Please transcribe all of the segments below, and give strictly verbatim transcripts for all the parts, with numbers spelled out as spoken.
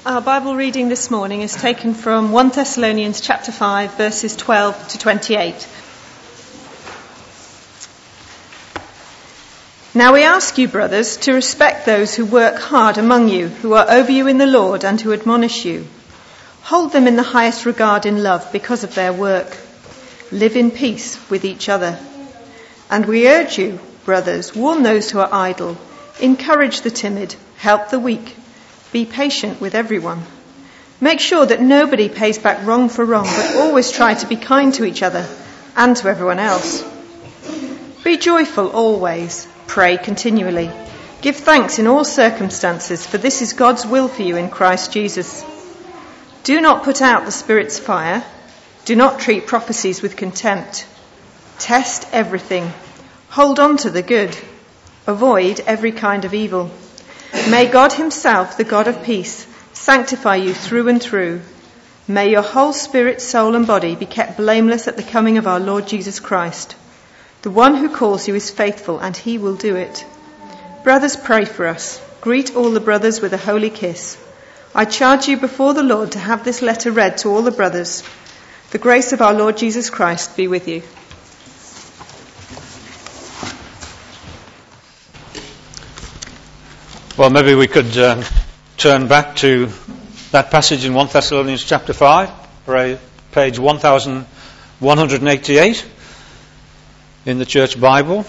Our Bible reading this morning is taken from First Thessalonians chapter five, verses twelve to twenty-eight. Now we ask you, brothers, to respect those who work hard among you, who are over you in the Lord and who admonish you. Hold them in the highest regard in love because of their work. Live in peace with each other. And we urge you, brothers, warn those who are idle, encourage the timid, help the weak. Be patient with everyone. Make sure that nobody pays back wrong for wrong, but always try to be kind to each other and to everyone else. Be joyful always. Pray continually. Give thanks in all circumstances, for this is God's will for you in Christ Jesus. Do not put out the Spirit's fire. Do not treat prophecies with contempt. Test everything. Hold on to the good. Avoid every kind of evil. May God himself, the God of peace, sanctify you through and through. May your whole spirit, soul and body be kept blameless at the coming of our Lord Jesus Christ. The one who calls you is faithful, and he will do it. Brothers, pray for us. Greet all the brothers with a holy kiss. I charge you before the Lord to have this letter read to all the brothers. The grace of our Lord Jesus Christ be with you. Well, maybe we could uh, turn back to that passage in First Thessalonians chapter five, page one thousand one hundred eighty-eight in the Church Bible.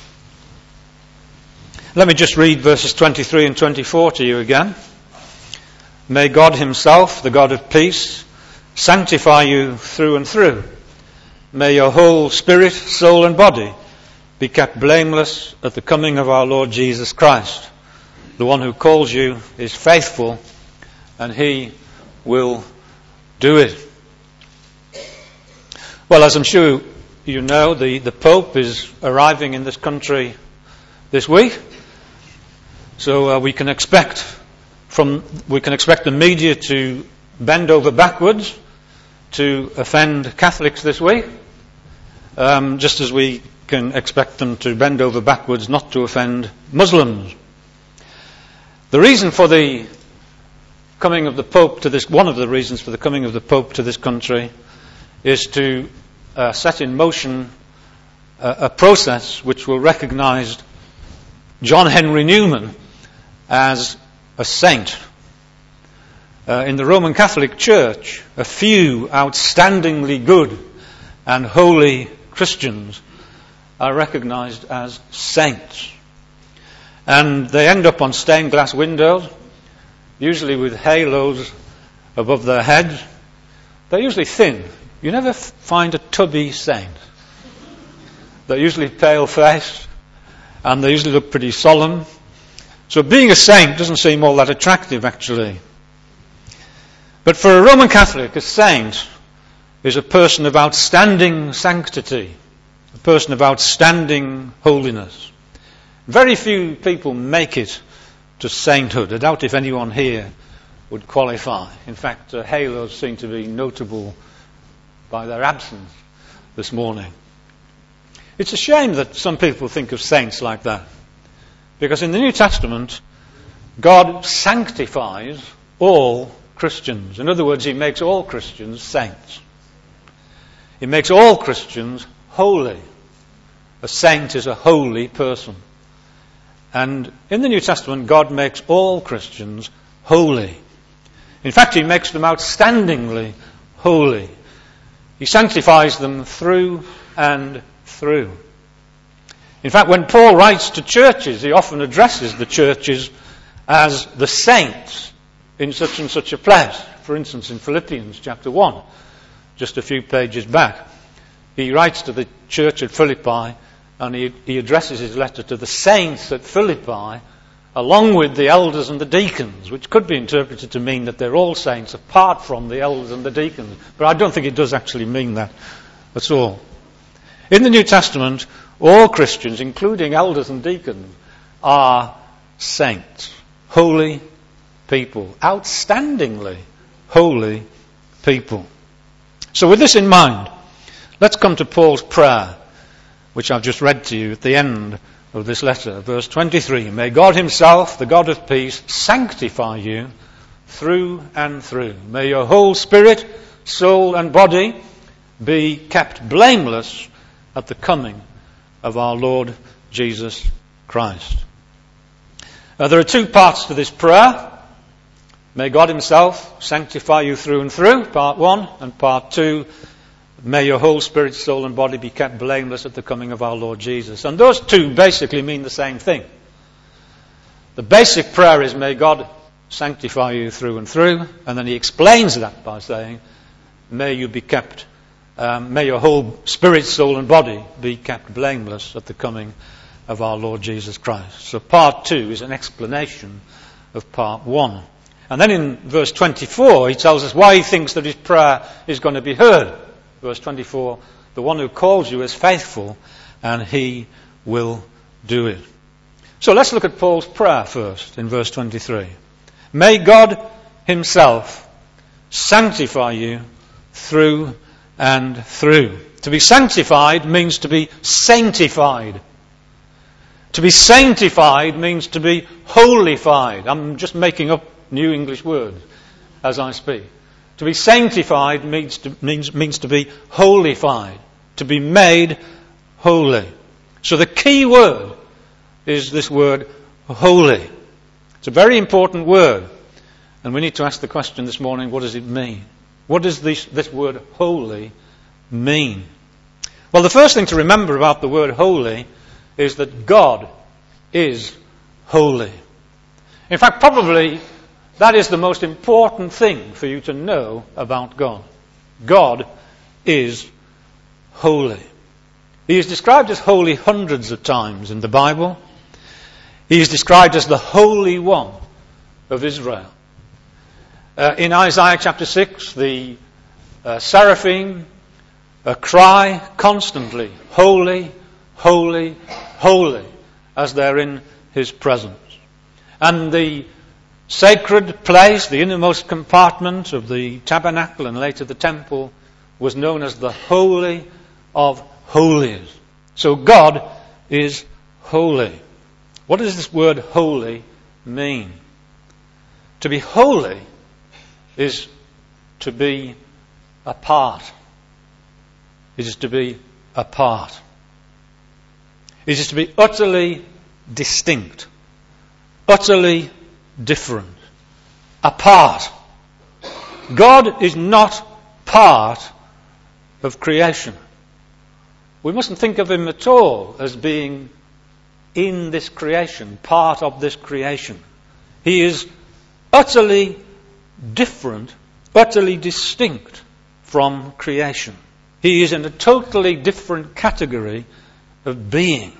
Let me just read verses twenty-three and twenty-four to you again. May God himself, the God of peace, sanctify you through and through. May your whole spirit, soul and body be kept blameless at the coming of our Lord Jesus Christ. The one who calls you is faithful, and he will do it. Well, as I'm sure you know, the, the Pope is arriving in this country this week. So uh, we can expect from we can expect the media to bend over backwards to offend Catholics this week, um, just as we can expect them to bend over backwards not to offend Muslims. The reason for the coming of the Pope to this, one of the reasons for the coming of the Pope to this country is to uh, set in motion uh, a process which will recognise John Henry Newman as a saint. Uh, in the Roman Catholic Church, a few outstandingly good and holy Christians are recognised as saints. And they end up on stained glass windows, usually with halos above their heads. They're usually thin. You never f- find a tubby saint. They're usually pale-faced, and they usually look pretty solemn. So being a saint doesn't seem all that attractive, actually. But for a Roman Catholic, a saint is a person of outstanding sanctity, a person of outstanding holiness. Very few people make it to sainthood. I doubt if anyone here would qualify. In fact, uh, halos seem to be notable by their absence this morning. It's a shame that some people think of saints like that, because in the New Testament, God sanctifies all Christians. In other words, he makes all Christians saints. He makes all Christians holy. A saint is a holy person. And in the New Testament, God makes all Christians holy. In fact, he makes them outstandingly holy. He sanctifies them through and through. In fact, when Paul writes to churches, he often addresses the churches as the saints in such and such a place. For instance, in Philippians chapter one, just a few pages back, he writes to the church at Philippi, and he, he addresses his letter to the saints at Philippi, along with the elders and the deacons, which could be interpreted to mean that they're all saints apart from the elders and the deacons. But I don't think it does actually mean that at all. In the New Testament, all Christians, including elders and deacons, are saints, holy people, outstandingly holy people. So with this in mind, let's come to Paul's prayer, which I've just read to you at the end of this letter, verse twenty-three. May God himself, the God of peace, sanctify you through and through. May your whole spirit, soul and body be kept blameless at the coming of our Lord Jesus Christ. Now, there are two parts to this prayer. May God himself sanctify you through and through, part one, and part two, may your whole spirit, soul and body be kept blameless at the coming of our Lord Jesus. And those two basically mean the same thing. The basic prayer is, may God sanctify you through and through, and then he explains that by saying, may you be kept, um, may your whole spirit, soul and body be kept blameless at the coming of our Lord Jesus Christ. So part two is an explanation of part one. And then in verse twenty-four, he tells us why he thinks that his prayer is going to be heard. Verse twenty-four, the one who calls you is faithful, and he will do it. So let's look at Paul's prayer first in verse twenty-three. May God himself sanctify you through and through. To be sanctified means to be sanctified. To be sanctified means to be holified. I'm just making up new English words as I speak. To be sanctified means to, means, means to be holified, to be made holy. So the key word is this word holy. It's a very important word, and we need to ask the question this morning, what does it mean? What does this, this word holy mean? Well, the first thing to remember about the word holy is that God is holy. In fact, probably that is the most important thing for you to know about God. God is holy. He is described as holy hundreds of times in the Bible. He is described as the Holy One of Israel. Uh, in Isaiah chapter six, the uh, seraphim uh, cry constantly, holy, holy, holy, as they're in his presence. And the sacred place, the innermost compartment of the tabernacle and later the temple, was known as the Holy of Holies. So God is holy. What does this word holy mean? To be holy is to be apart. It is to be apart. It is to be utterly distinct, utterly different, apart. God is not part of creation. We mustn't think of him at all as being in this creation, part of this creation. He is utterly different, utterly distinct from creation. He is in a totally different category of being.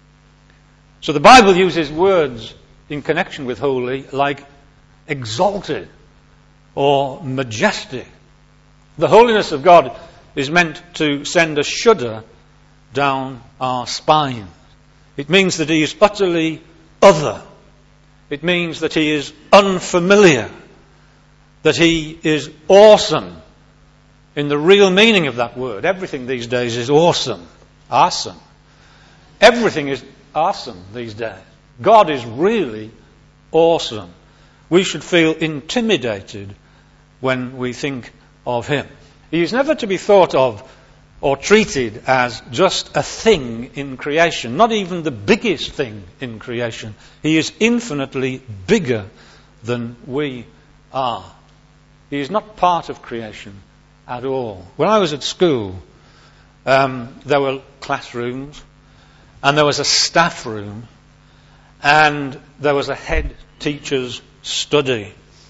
So the Bible uses words in connection with holy like exalted or majestic. The holiness of God is meant to send a shudder down our spine. It means that he is utterly other. It means that he is unfamiliar, that he is awesome in the real meaning of that word. Everything these days is awesome, awesome. Everything is awesome these days. God is really awesome. We should feel intimidated when we think of him. He is never to be thought of or treated as just a thing in creation, not even the biggest thing in creation. He is infinitely bigger than we are. He is not part of creation at all. When I was at school, um, there were classrooms, and there was a staff room, and there was a head teacher's study.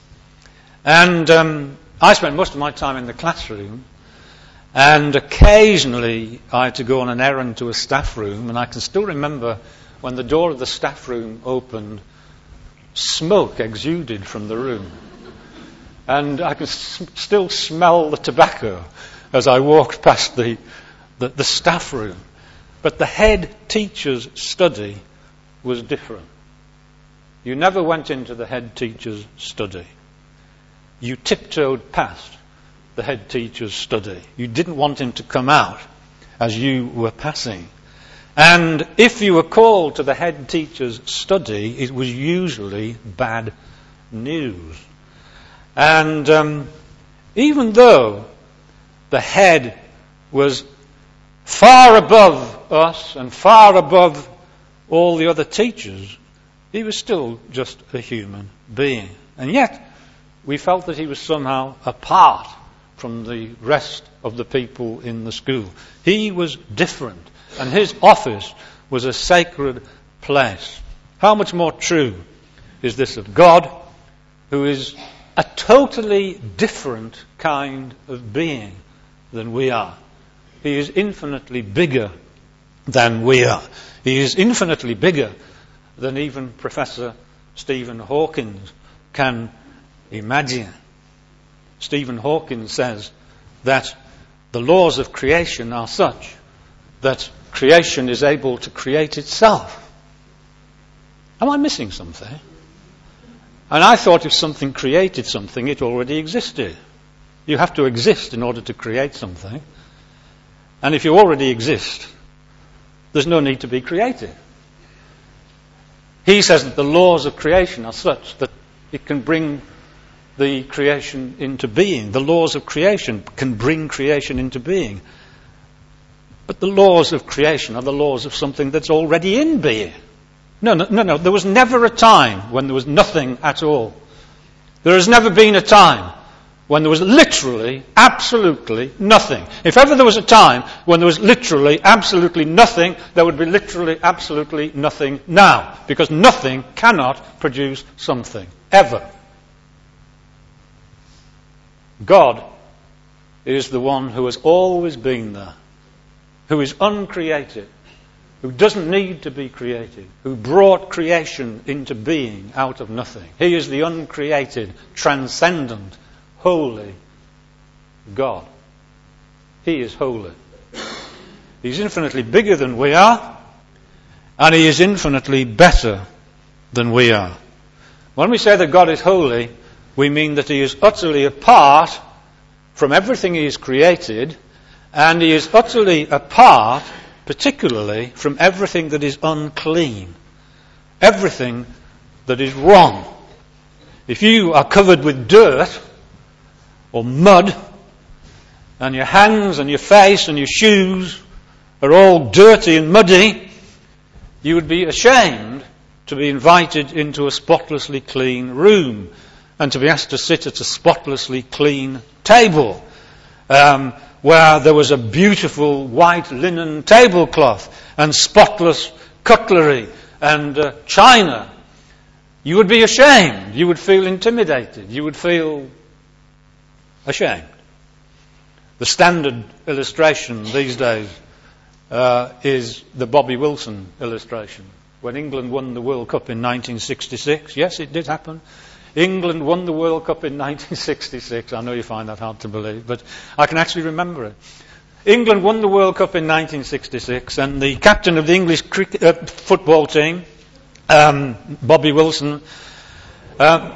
And um, I spent most of my time in the classroom, and occasionally I had to go on an errand to a staff room, and I can still remember when the door of the staff room opened, smoke exuded from the room. And I could s- still smell the tobacco as I walked past the, the, the staff room. But the head teacher's study was different. You never went into the head teacher's study. You tiptoed past the head teacher's study. You didn't want him to come out as you were passing. And if you were called to the head teacher's study, it was usually bad news. And um, even though the head was far above us and far above all the other teachers, he was still just a human being. And yet, we felt that he was somehow apart from the rest of the people in the school. He was different, and his office was a sacred place. How much more true is this of God, who is a totally different kind of being than we are. He is infinitely bigger than we are. He is infinitely bigger than even Professor Stephen Hawking can imagine. Stephen Hawking says that the laws of creation are such that creation is able to create itself. Am I missing something? And I thought if something created something, it already existed. You have to exist in order to create something. And if you already exist, there's no need to be created. He says that the laws of creation are such that it can bring the creation into being. The laws of creation can bring creation into being. But the laws of creation are the laws of something that's already in being. No, no, no, no. There was never a time when there was nothing at all. There has never been a time when there was literally, absolutely nothing. If ever there was a time when there was literally, absolutely nothing, there would be literally, absolutely nothing now. Because nothing cannot produce something. Ever. God is the one who has always been there, who is uncreated, who doesn't need to be created, who brought creation into being out of nothing. He is the uncreated, transcendent, holy God. He is holy. He's infinitely bigger than we are, and he is infinitely better than we are. When we say that God is holy, we mean that he is utterly apart from everything he has created, and he is utterly apart, particularly, from everything that is unclean, everything that is wrong. If you are covered with dirt or mud, and your hands and your face and your shoes are all dirty and muddy, you would be ashamed to be invited into a spotlessly clean room and to be asked to sit at a spotlessly clean table um, where there was a beautiful white linen tablecloth and spotless cutlery and uh, china. You would be ashamed. You would feel intimidated. You would feel ashamed. The standard illustration these days uh, is the Bobby Wilson illustration. When England won the World Cup in nineteen sixty-six, yes, it did happen. England won the World Cup in nineteen sixty-six. I know you find that hard to believe, but I can actually remember it. England won the World Cup in nineteen sixty-six, and the captain of the English cricket, uh, football team, um, Bobby Wilson, uh,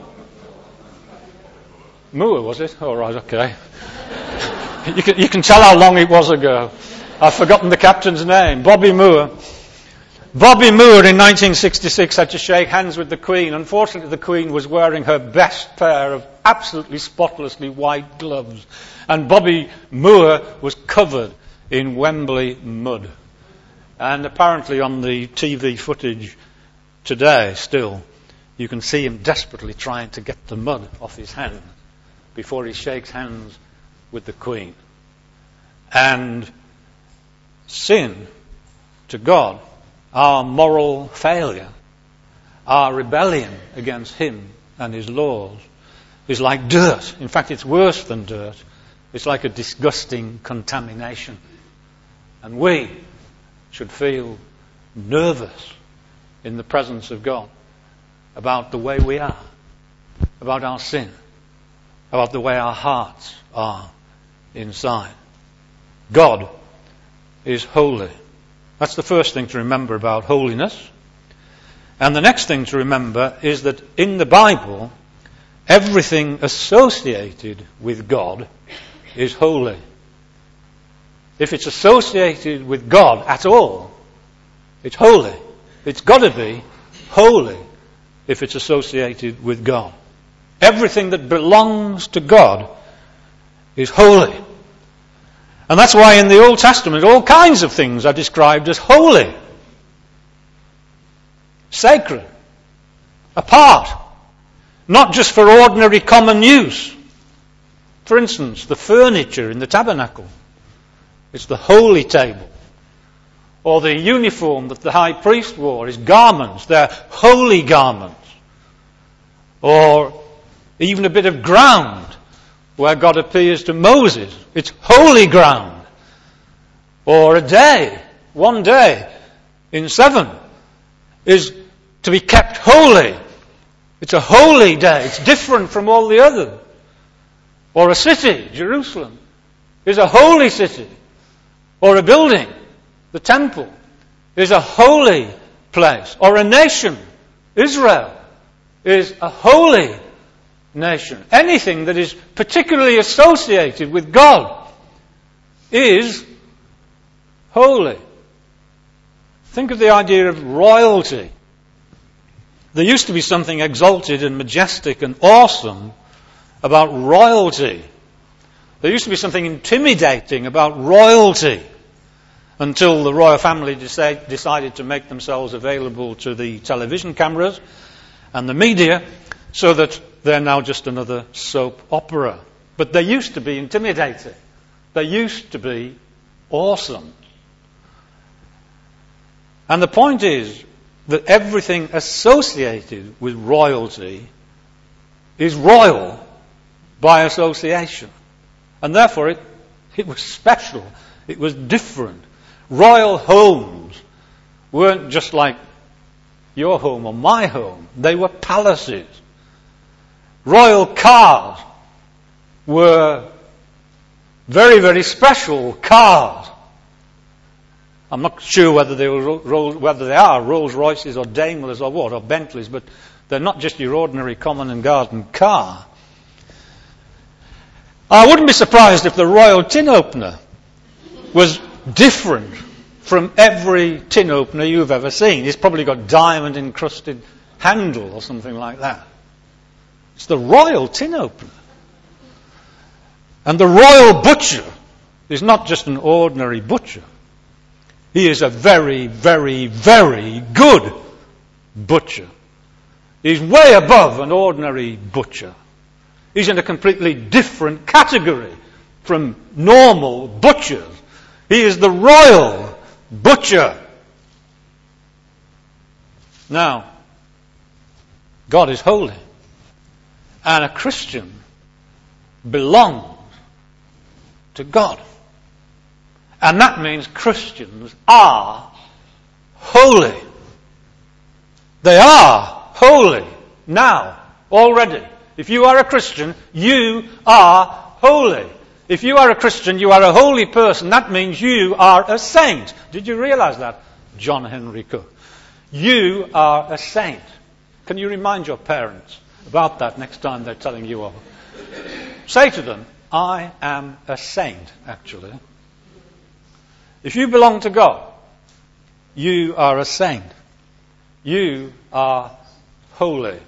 Moore, was it? All right, okay. you, can, you can tell how long it was ago. I've forgotten the captain's name. Bobby Moore. Bobby Moore in nineteen sixty-six had to shake hands with the Queen. Unfortunately, the Queen was wearing her best pair of absolutely spotlessly white gloves. And Bobby Moore was covered in Wembley mud. And apparently on the T V footage today still, you can see him desperately trying to get the mud off his hands before he shakes hands with the Queen. And sin to God, our moral failure, our rebellion against him and his laws, is like dirt. In fact, it's worse than dirt. It's like a disgusting contamination. And we should feel nervous in the presence of God about the way we are, about our sin, about the way our hearts are inside. God is holy. That's the first thing to remember about holiness. And the next thing to remember is that in the Bible, everything associated with God is holy. If it's associated with God at all, it's holy. It's got to be holy if it's associated with God. Everything that belongs to God is holy. And that's why in the Old Testament all kinds of things are described as holy, sacred, apart, not just for ordinary common use. For instance, the furniture in the tabernacle, it's the holy table. Or the uniform that the high priest wore, his garments, they're holy garments. Or even a bit of ground where God appears to Moses, it's holy ground. Or a day, one day in seven is to be kept holy. It's a holy day. It's different from all the others. Or a city, Jerusalem, is a holy city. Or a building, the temple, is a holy place. Or a nation, Israel, is a holy nation. Anything that is particularly associated with God is holy. Think of the idea of royalty. There used to be something exalted and majestic and awesome about royalty. There used to be something intimidating about royalty until the royal family decide, decided to make themselves available to the television cameras and the media so that they're now just another soap opera. But they used to be intimidating. They used to be awesome. And the point is that everything associated with royalty is royal by association. And therefore it, it was special. It was different. Royal homes weren't just like your home or my home. They were palaces. Royal cars were very, very special cars. I'm not sure whether they were whether they are Rolls Royces or Daimlers or what, or Bentleys, but they're not just your ordinary common and garden car. I wouldn't be surprised if the Royal Tin Opener was different from every tin opener you've ever seen. It's probably got diamond encrusted handle or something like that. It's the Royal Tin Opener. And the Royal Butcher is not just an ordinary butcher. He is a very, very, very good butcher. He's way above an ordinary butcher. He's in a completely different category from normal butchers. He is the royal butcher. Now, God is holy. And a Christian belongs to God. And that means Christians are holy. They are holy now, already. If you are a Christian, you are holy. If you are a Christian, you are a holy person. That means you are a saint. Did you realize that? John Henry Cook. You are a saint. Can you remind your parents about that next time they're telling you off? Say to them, I am a saint, actually. If you belong to God, you are a saint. You are holy.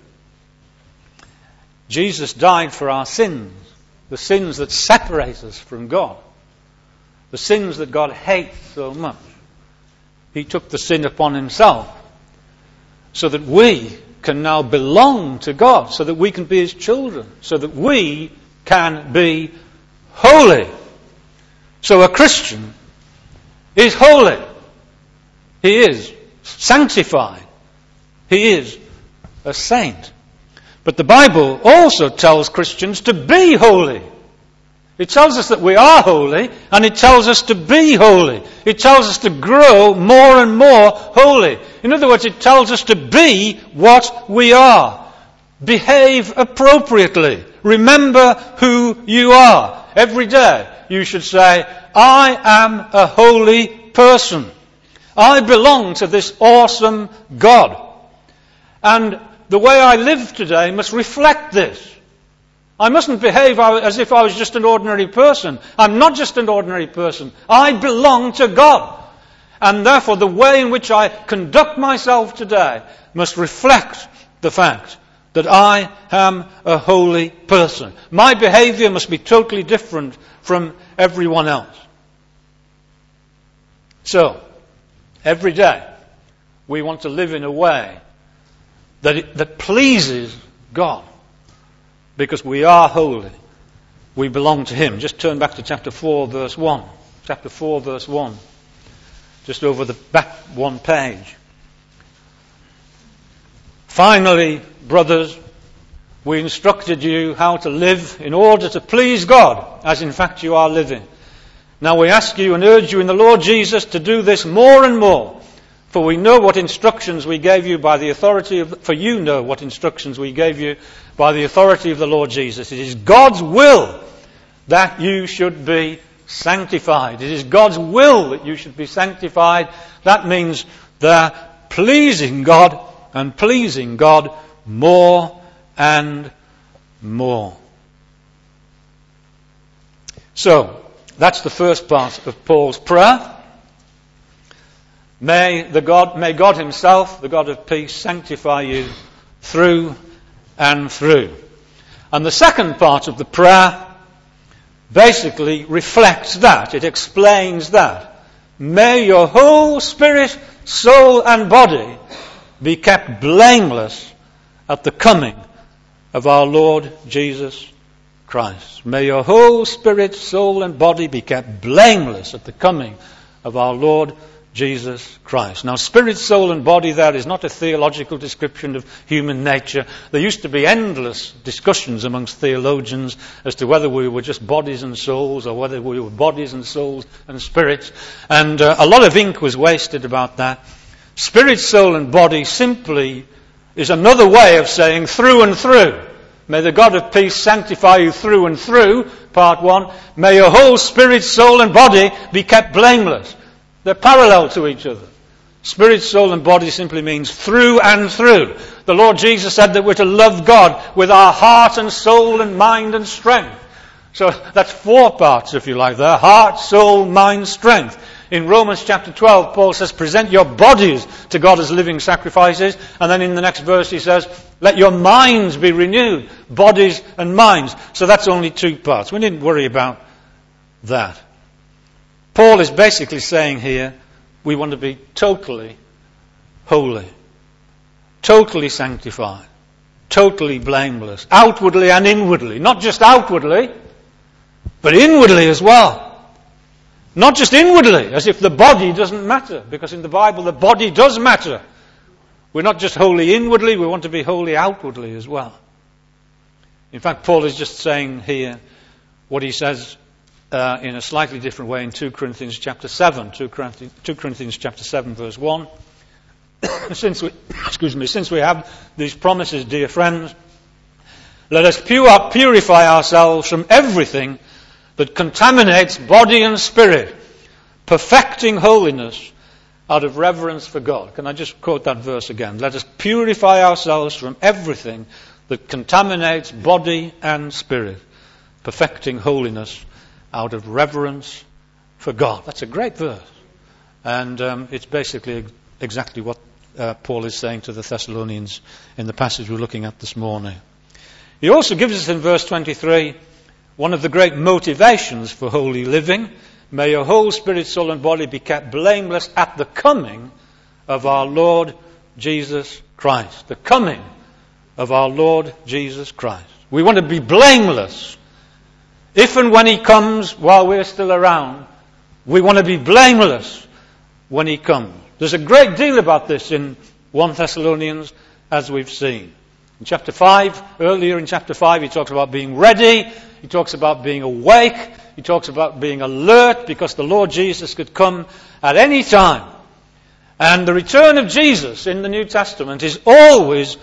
Jesus died for our sins, the sins that separate us from God, the sins that God hates so much. He took the sin upon himself so that we can now belong to God, so that we can be his children, so that we can be holy. So a Christian is holy. He is sanctified. He is a saint. But the Bible also tells Christians to be holy. It tells us that we are holy, and it tells us to be holy. It tells us to grow more and more holy. In other words, it tells us to be what we are. Behave appropriately. Remember who you are. Every day you should say, I am a holy person. I belong to this awesome God. And the way I live today must reflect this. I mustn't behave as if I was just an ordinary person. I'm not just an ordinary person. I belong to God. And therefore the way in which I conduct myself today must reflect the fact that I am a holy person. My behavior must be totally different from everyone else. So, every day, we want to live in a way that, it, that pleases God. Because we are holy. We belong to Him. Just turn back to chapter four, verse one. Chapter four, verse one. Just over the back one page. Finally, brothers, we instructed you how to live in order to please God, as in fact you are living. Now we ask you and urge you in the Lord Jesus to do this more and more, for we know what instructions we gave you by the authority of, for you know what instructions we gave you by the authority of the Lord Jesus. It is God's will that you should be sanctified. It is God's will that you should be sanctified. That means they're pleasing God and pleasing God more and more. So, that's the first part of Paul's prayer. May the God, may God Himself, the God of peace, sanctify you through and through. And the second part of the prayer basically reflects that. It explains that. May your whole spirit, soul and body be kept blameless at the coming of our Lord Jesus Christ. May your whole spirit, soul and body be kept blameless at the coming of our Lord Jesus Christ. Now, spirit, soul and body there is not a theological description of human nature. There used to be endless discussions amongst theologians as to whether we were just bodies and souls or whether we were bodies and souls and spirits. And uh, a lot of ink was wasted about that. Spirit, soul and body simply is another way of saying through and through. May the God of peace sanctify you through and through, part one. May your whole spirit, soul and body be kept blameless. They're parallel to each other. Spirit, soul and body simply means through and through. The Lord Jesus said that we're to love God with our heart and soul and mind and strength. So that's four parts, if you like, there. Heart, soul, mind, strength. In Romans chapter twelve, Paul says, present your bodies to God as living sacrifices. And then in the next verse he says, let your minds be renewed. Bodies and minds. So that's only two parts. We needn't worry about that. Paul is basically saying here, we want to be totally holy. Totally sanctified. Totally blameless. Outwardly and inwardly. Not just outwardly, but inwardly as well. Not just inwardly, as if the body doesn't matter, because in the Bible the body does matter. We're not just holy inwardly, we want to be holy outwardly as well. In fact, Paul is just saying here what he says uh, in a slightly different way in two Corinthians chapter seven, two Corinthians chapter seven verse one. since we, excuse me, since we have these promises, dear friends, let us pure, purify ourselves from everything that contaminates body and spirit, perfecting holiness out of reverence for God. Can I just quote that verse again? Let us purify ourselves from everything that contaminates body and spirit, perfecting holiness out of reverence for God. That's a great verse. And um, it's basically exactly what uh, Paul is saying to the Thessalonians in the passage we're looking at this morning. He also gives us in verse twenty-three one of the great motivations for holy living. May your whole spirit, soul and body be kept blameless at the coming of our Lord Jesus Christ. The coming of our Lord Jesus Christ. We want to be blameless. If and when He comes while we're still around, we want to be blameless when He comes. There's a great deal about this in First Thessalonians, as we've seen. In chapter five, earlier in chapter five, he talks about being ready. He talks about being awake. He talks about being alert because the Lord Jesus could come at any time. And the return of Jesus in the New Testament is always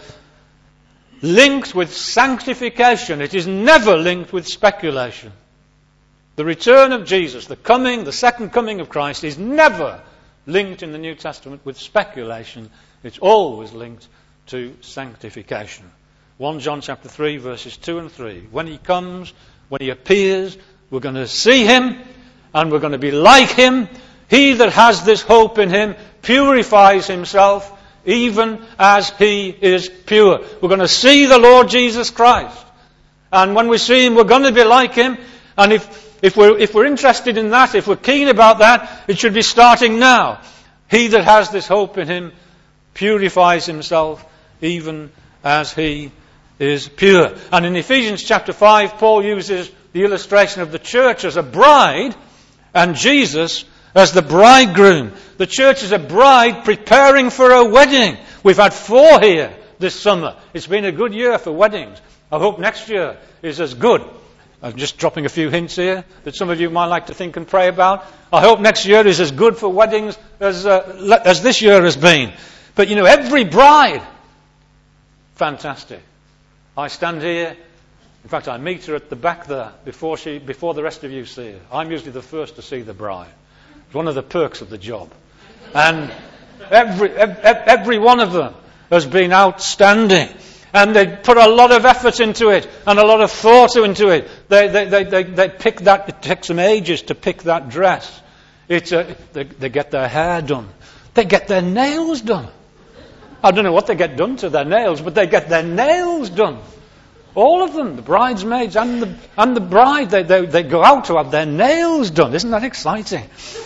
linked with sanctification. It is never linked with speculation. The return of Jesus, the coming, the second coming of Christ, is never linked in the New Testament with speculation. It's always linked to sanctification. First John chapter three, verses two and three. When He comes, when He appears, we're going to see Him and we're going to be like Him. He that has this hope in Him purifies himself even as he is pure. We're going to see the Lord Jesus Christ. And when we see him, we're going to be like him. And if, if we're, if we're interested in that, if we're keen about that, it should be starting now. He that has this hope in him purifies himself even as he is pure. And in Ephesians chapter five, Paul uses the illustration of the church as a bride and Jesus as the bridegroom. The church is a bride preparing for a wedding. We've had four here this summer. It's been a good year for weddings. I hope next year is as good. I'm just dropping a few hints here that some of you might like to think and pray about. I hope next year is as good for weddings as, uh, as this year has been. But you know, every bride, fantastic. I stand here. In fact, I meet her at the back there before she, before the rest of you see her. I'm usually the first to see the bride. It's one of the perks of the job. And every, every, every one of them has been outstanding. And they put a lot of effort into it and a lot of thought into it. They, they, they, they, they pick that, it takes them ages to pick that dress. It's a, they, they get their hair done. They get their nails done. I don't know what they get done to their nails, but they get their nails done. All of them, the bridesmaids and the, and the bride, they, they, they go out to have their nails done. Isn't that exciting?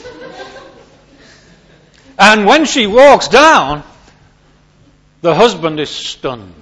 And when she walks down, the husband is stunned.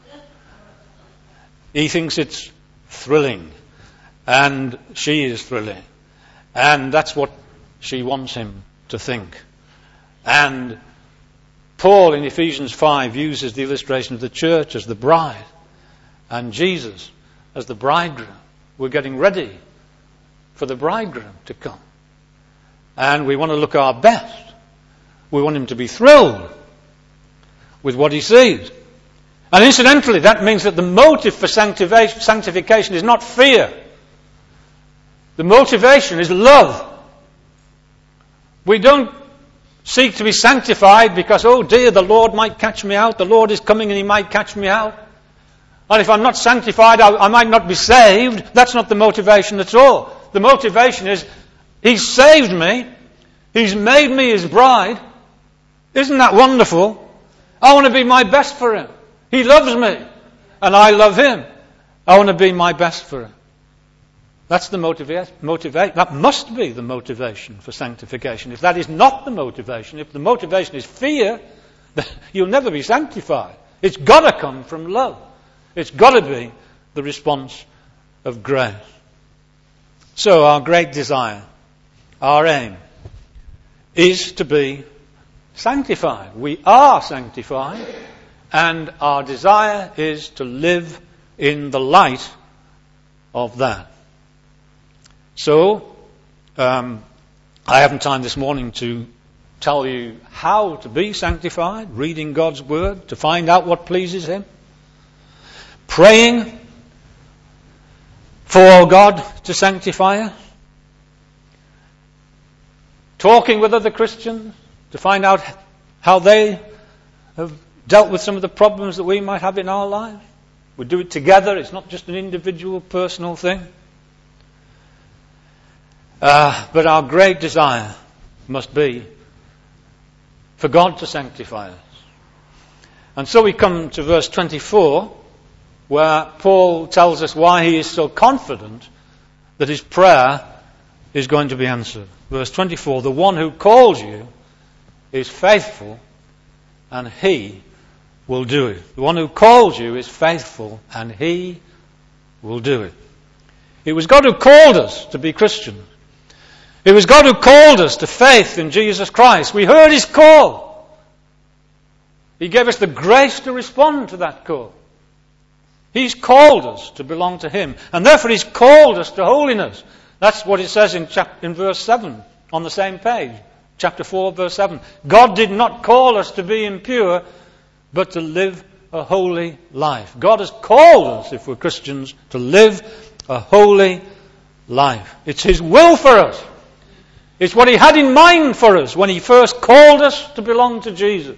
He thinks it's thrilling, and she is thrilling. And that's what she wants him to think. And Paul in Ephesians five uses the illustration of the church as the bride and Jesus as the bridegroom. We're getting ready for the bridegroom to come. And we want to look our best. We want him to be thrilled with what he sees. And incidentally, that means that the motive for sanctification is not fear. The motivation is love. We don't seek to be sanctified because, oh dear, the Lord might catch me out. The Lord is coming and he might catch me out. And if I'm not sanctified, I, I might not be saved. That's not the motivation at all. The motivation is, he's saved me. He's made me his bride. Isn't that wonderful? I want to be my best for him. He loves me, and I love him. I want to be my best for him. That's the motivation. Motiva- that must be the motivation for sanctification. If that is not the motivation, if the motivation is fear, then you'll never be sanctified. It's got to come from love. It's got to be the response of grace. So our great desire, our aim, is to be sanctified. We are sanctified. And our desire is to live in the light of that. So, um, I haven't time this morning to tell you how to be sanctified, reading God's Word, to find out what pleases him, praying for God to sanctify us, talking with other Christians to find out how they have dealt with some of the problems that we might have in our lives. We do it together. It's not just an individual, personal thing. Uh, but our great desire must be for God to sanctify us. And so we come to verse twenty-four, where Paul tells us why he is so confident that his prayer is going to be answered. Verse twenty-four, the one who calls you is faithful, and he will do it. The one who calls you is faithful, and he will do it. It was God who called us to be Christians. It was God who called us to faith in Jesus Christ. We heard his call. He gave us the grace to respond to that call. He's called us to belong to him, and therefore he's called us to holiness. That's what it says in, chap- in verse seven on the same page. Chapter four, verse seven. God did not call us to be impure, but to live a holy life. God has called us, if we're Christians, to live a holy life. It's his will for us. It's what he had in mind for us when he first called us to belong to Jesus.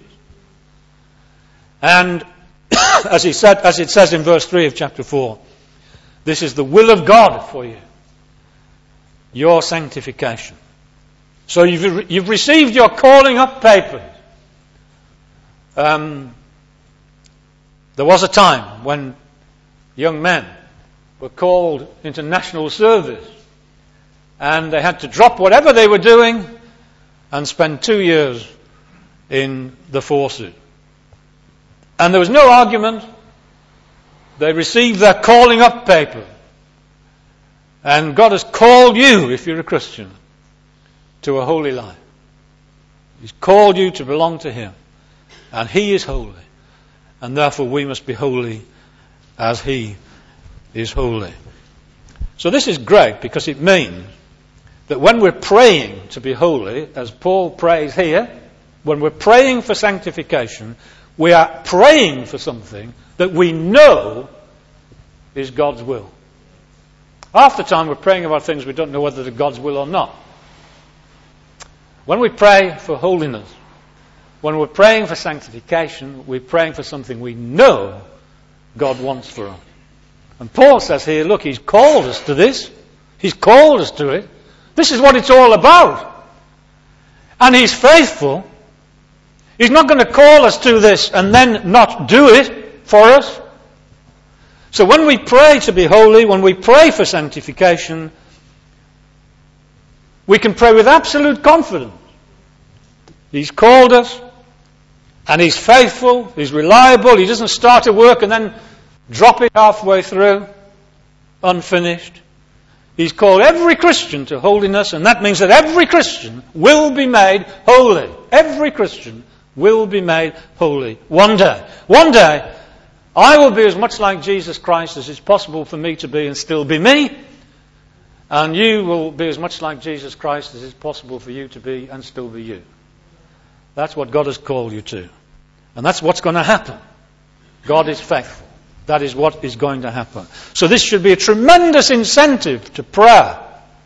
And as he said, as it says in verse three of chapter four, this is the will of God for you, your sanctification. So you've, you've received your calling up papers. Um, there was a time when young men were called into national service, and they had to drop whatever they were doing and spend two years in the forces. And there was no argument. They received their calling up paper. And God has called you, if you're a Christian, to a holy life. He's called you to belong to Him. And He is holy. And therefore we must be holy as He is holy. So this is great, because it means that when we're praying to be holy, as Paul prays here, when we're praying for sanctification, we are praying for something that we know is God's will. Half the time we're praying about things we don't know whether they're God's will or not. When we pray for holiness, when we're praying for sanctification, we're praying for something we know God wants for us. And Paul says here, look, He's called us to this. He's called us to it. This is what it's all about. And He's faithful. He's not going to call us to this and then not do it for us. So when we pray to be holy, when we pray for sanctification, we can pray with absolute confidence. He's called us, and He's faithful, He's reliable. He doesn't start a work and then drop it halfway through, unfinished. He's called every Christian to holiness, and that means that every Christian will be made holy. Every Christian will be made holy one day. One day, I will be as much like Jesus Christ as it's possible for me to be and still be me. And you will be as much like Jesus Christ as it's possible for you to be and still be you. That's what God has called you to. And that's what's going to happen. God is faithful. That is what is going to happen. So this should be a tremendous incentive to prayer.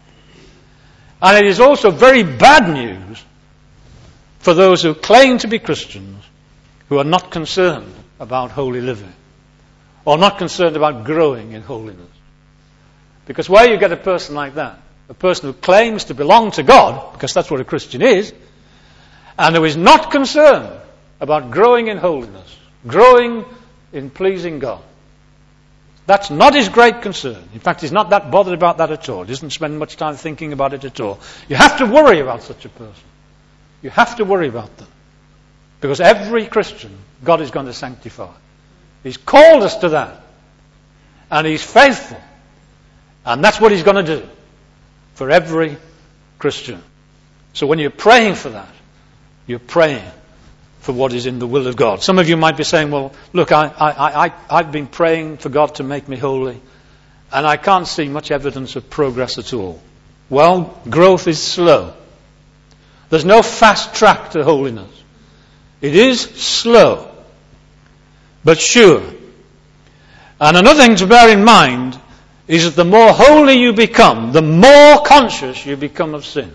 And it is also very bad news for those who claim to be Christians who are not concerned about holy living, or not concerned about growing in holiness. Because where you get a person like that, a person who claims to belong to God, because that's what a Christian is, and who is not concerned about growing in holiness, growing in pleasing God, that's not his great concern. In fact, he's not that bothered about that at all. He doesn't spend much time thinking about it at all. You have to worry about such a person. You have to worry about them. Because every Christian, God is going to sanctify. He's called us to that. And He's faithful. And that's what He's going to do for every Christian. So when you're praying for that, you're praying for what is in the will of God. Some of you might be saying, well, look, I, I, I, I've been praying for God to make me holy, and I can't see much evidence of progress at all. Well, growth is slow. There's no fast track to holiness. It is slow, but sure. And another thing to bear in mind is that the more holy you become, the more conscious you become of sin.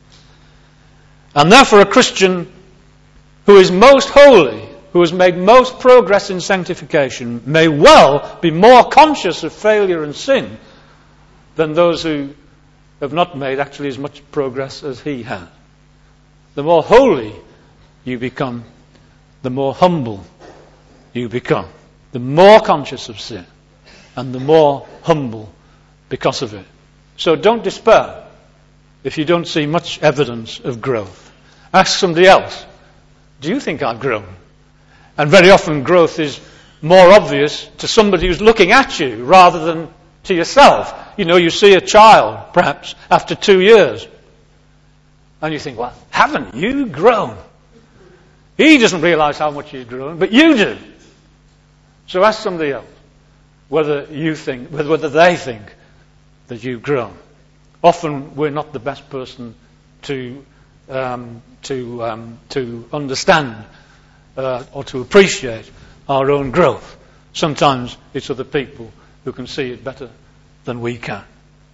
And therefore a Christian who is most holy, who has made most progress in sanctification, may well be more conscious of failure and sin than those who have not made actually as much progress as he has. The more holy you become, the more humble you become. The more conscious of sin, and the more humble because of it. So don't despair if you don't see much evidence of growth. Ask somebody else, do you think I've grown? And very often growth is more obvious to somebody who's looking at you rather than to yourself. You know, you see a child, perhaps, after two years. And you think, well, haven't you grown? He doesn't realise how much he's grown, but you do. So ask somebody else whether you think, whether they think that you've grown. Often we're not the best person to um, to um, to understand uh, or to appreciate our own growth. Sometimes it's other people who can see it better than we can.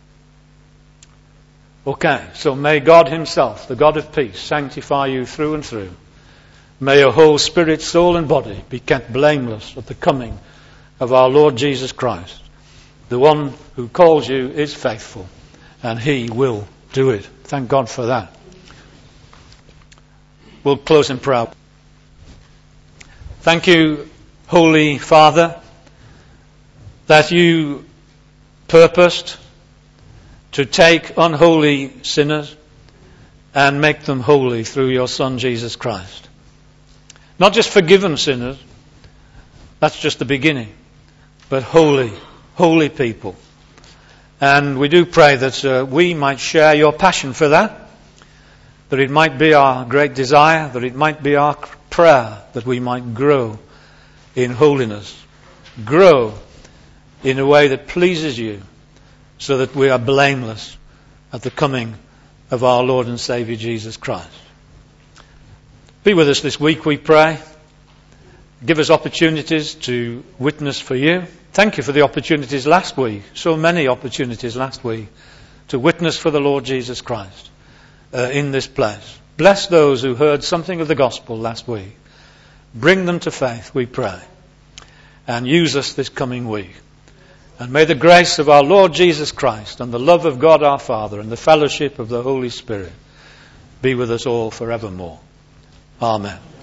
Okay, so may God Himself, the God of peace, sanctify you through and through. May your whole spirit, soul and body be kept blameless at the coming of our Lord Jesus Christ. The one who calls you is faithful, and He will do it. Thank God for that. We'll close in prayer. Thank you, Holy Father, that you purposed to take unholy sinners and make them holy through your Son, Jesus Christ. Not just forgiven sinners, that's just the beginning, but holy, holy people. And we do pray that uh, we might share your passion for that, that it might be our great desire, that it might be our prayer, that we might grow in holiness, grow in a way that pleases you, so that we are blameless at the coming of our Lord and Saviour Jesus Christ. Be with us this week, we pray. Give us opportunities to witness for you. Thank you for the opportunities last week, so many opportunities last week, to witness for the Lord Jesus Christ uh, in this place. Bless those who heard something of the gospel last week. Bring them to faith, we pray. And use us this coming week. And may the grace of our Lord Jesus Christ and the love of God our Father and the fellowship of the Holy Spirit be with us all forevermore. Amen.